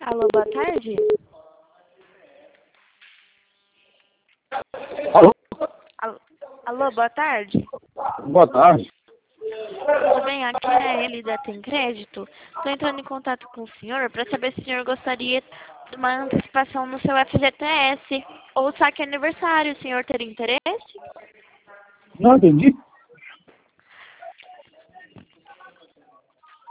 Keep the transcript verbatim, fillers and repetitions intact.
Alô, boa tarde. Alô? Alô, alô, boa tarde. Boa tarde. Tudo bem? Aqui é a Eli da Tem Crédito. Estou entrando em contato com o senhor para saber se o senhor gostaria de uma antecipação no seu F G T S ou saque aniversário. O senhor teria interesse? Não entendi.